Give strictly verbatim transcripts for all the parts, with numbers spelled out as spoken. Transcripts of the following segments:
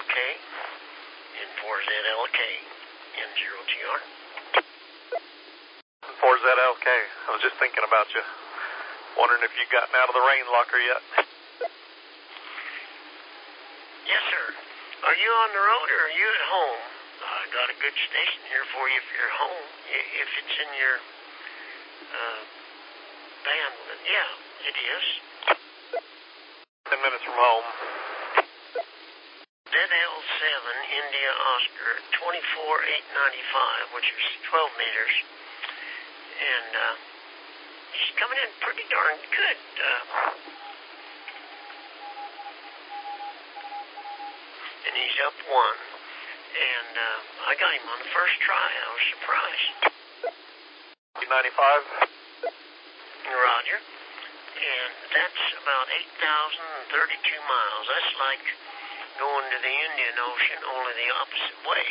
K and four Z L K N zero T R. four Z L K. I was just thinking about you. Wondering if you'd gotten out of the rain locker yet. Yes, sir. Are you on the road or are you at home? I got a good station here for you if you're home. If it's in your uh, bandwidth. Yeah, it is. Ten minutes from home. Z L seven India Oscar twenty-four eight ninety-five, which is twelve meters. And uh, he's coming in pretty darn good. Uh, and he's up one. And uh, I got him on the first try. I was surprised. eight ninety-five? Roger. And that's about eight thousand thirty-two miles. That's like going to the Indian Ocean, only the opposite way.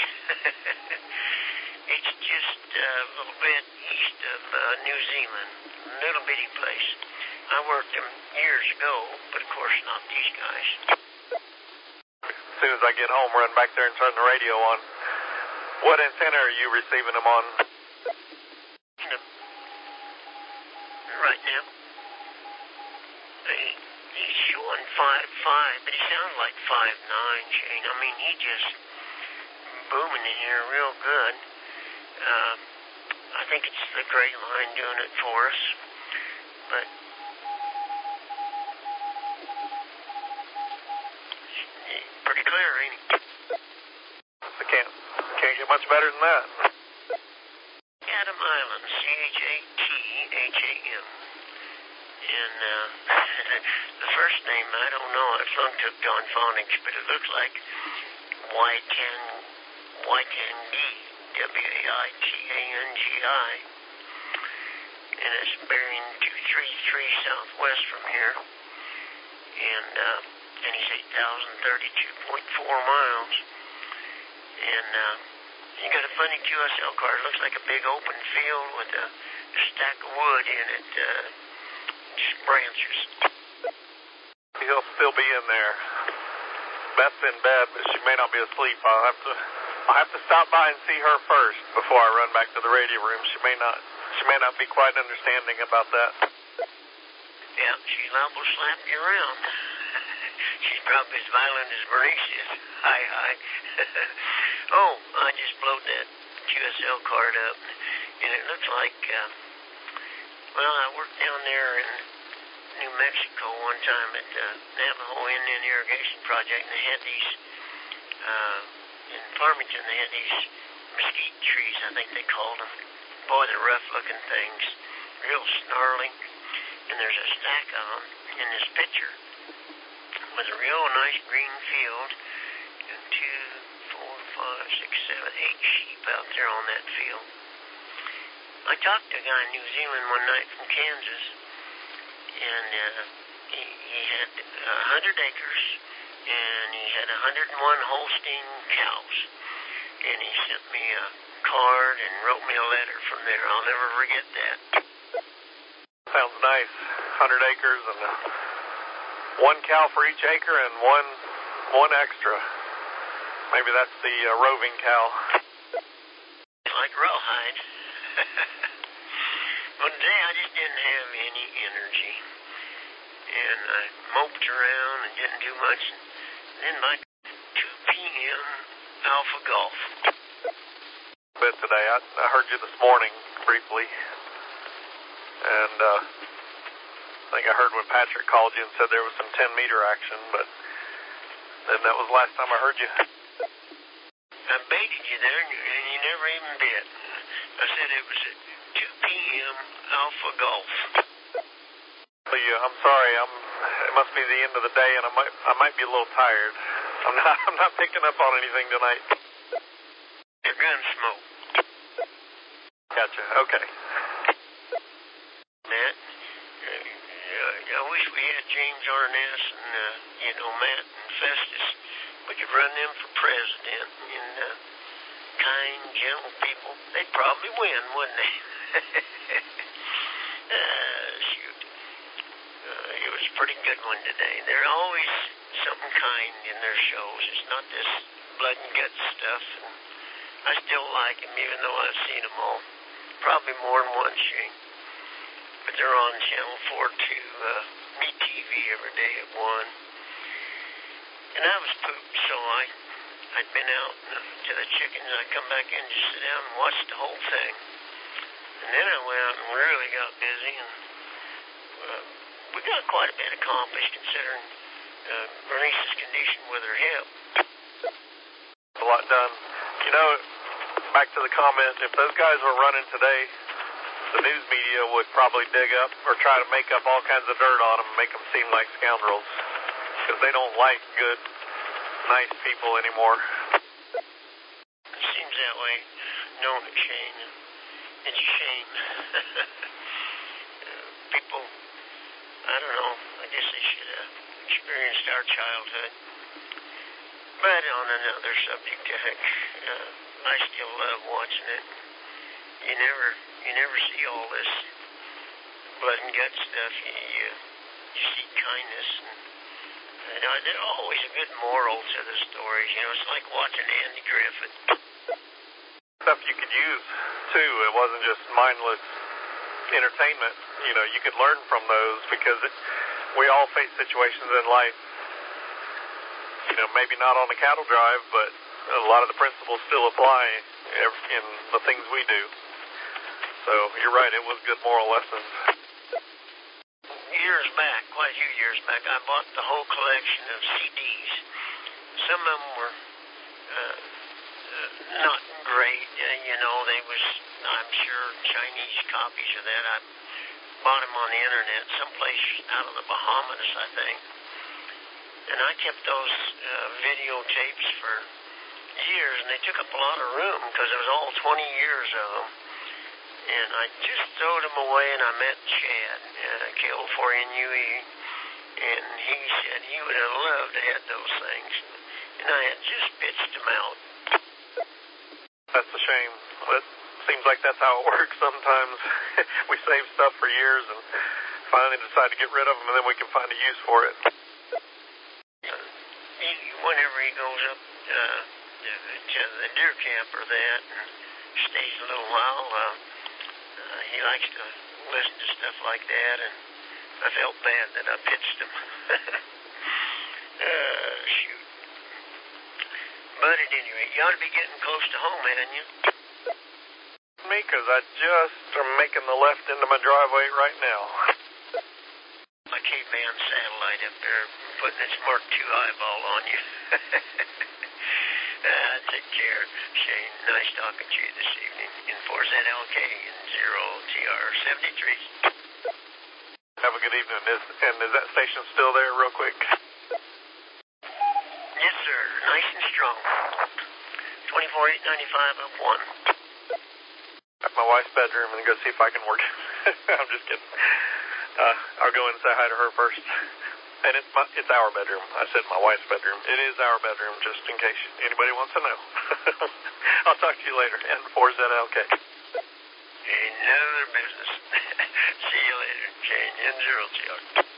It's just uh, a little bit east of uh, New Zealand. Little bitty place. I worked them years ago, but of course not these guys. As soon as I get home, run back there and turn the radio on. What antenna are you receiving them on? Right now. He, he's showing five five, but he sounds like five nine, Shane. I mean, he just booming in here real good. Uh, I think it's the gray line doing it for us. But pretty clear, ain't he? I can't, can't get much better than that. Adam Island, C H A T H A M. And uh, the first name, I don't know. I flunked up Don Phonics, but it looks like Waitan, Waitangi, W A I T A N G I. And it's bearing two three three southwest from here. And, uh, and he's eight thousand thirty-two point four miles. And uh, you got a funny Q S L car. It looks like a big open field with a stack of wood in it. Uh, just branches. He'll still be in there. Beth's in bed, but she may not be asleep. I'll have to I'll have to stop by and see her first before I run back to the radio room. She may not she may not be quite understanding about that. Yeah, she's liable to slap you around. She's probably as violent as Bernice is. Hi, hi. Oh, I just blowed that Q S L card up, and it looks like, uh, well, I worked down there in New Mexico one time at the Navajo Indian Irrigation Project, and they had these, uh, in Farmington, they had these mesquite trees, I think they called them. Boy, they're rough-looking things, real snarly, and there's a stack of them in this picture with a real nice green field, and two, four, five, six, seven, eight sheep out there on that field. I talked to a guy in New Zealand one night from Kansas, and uh, he, he had a hundred acres, and he had a hundred and one Holstein cows, and he sent me a card and wrote me a letter from there. I'll never forget that. Sounds nice. Hundred acres and uh, one cow for each acre and one one extra. Maybe that's the uh, roving cow. Like rawhide. One day I just didn't have any energy, and I moped around and didn't do much. And then by two p.m. Alpha Golf. Bit today. I, I heard you this morning briefly, and uh, I think I heard when Patrick called you and said there was some ten meter action, but then that was the last time I heard you. I baited you there, and you, and you never even bit. I said it was at two p.m. Alpha Golf. Well, yeah, I'm sorry. I'm. It must be the end of the day, and I might. I might be a little tired. I'm not. I'm not picking up on anything tonight. Your gun smoke. Gotcha. Okay. Matt, uh, I wish we had James Arness and uh, you know Matt and Festus. We could run them for president, and uh, kind, gentle people. They'd probably win, wouldn't they? uh, shoot. Uh, it was a pretty good one today. They're always something kind in their shows. It's not this blood and guts stuff. And I still like them, even though I've seen them all. Probably more than once, Shane. But they're on Channel four two, uh, Me T V every day at one. And I was pooped, so I, I'd been out to the chickens. I'd come back in, just sit down and watch the whole thing. And then I went out and really got busy, and uh, we got quite a bit accomplished considering uh, Bernice's condition with her hip. A lot done. You know, back to the comment, if those guys were running today, the news media would probably dig up or try to make up all kinds of dirt on them and make them seem like scoundrels. Because they don't like good, nice people anymore. It seems that way. No, Shane. It's a shame. uh, people, I don't know, I guess they should have experienced our childhood. But on another subject, heck, uh, I still love watching it. You never, you never see all this blood and gut stuff. You, you, you see kindness, and you know, there's always a good moral to the stories. You know, it's like watching Andy Griffith. Stuff you could use too. It wasn't just mindless entertainment. You know, you could learn from those because it, we all face situations in life. You know, maybe not on the cattle drive, but a lot of the principles still apply in the things we do. So you're right, it was good moral lessons. Years back, quite a few years back, I bought the whole collection of C Ds. Some of them were uh, uh, not great. Uh, you know, they was, I'm sure, Chinese copies of that. I bought them on the internet, someplace out of the Bahamas, I think. And I kept those uh, videotapes for years, and they took up a lot of room because it was all twenty years of them. And I just throwed them away, and I met Chad, uh, K O four N U E, and he said he would have loved to have those things. And I had just pitched them out. That's a shame. It seems like that's how it works sometimes. We save stuff for years and finally decide to get rid of them, and then we can find a use for it. He, whenever he goes up uh, to the deer camp or that and stays a little while, uh, uh, he likes to listen to stuff like that, and I felt bad that I pitched him. uh, shoot. But at any rate, you ought to be getting close to home, hadn't you? Me, because I just am making the left into my driveway right now. My K-band satellite up there putting its Mark two eyeball on you. uh, take care, Shane. Nice talking to you this evening. In four Z L K and zero T R seventy-three. Have a good evening. Is, and is that station still there real quick? Yes, sir. Nice and strong. twenty-four eight ninety-five up one. At my wife's bedroom and go see if I can work. I'm just kidding. Uh, I'll go in and say hi to her first. And it's my, it's our bedroom. I said my wife's bedroom. It is our bedroom, just in case anybody wants to know. I'll talk to you later. N four Z L K. Another business. See you later, Shane. N zero T R.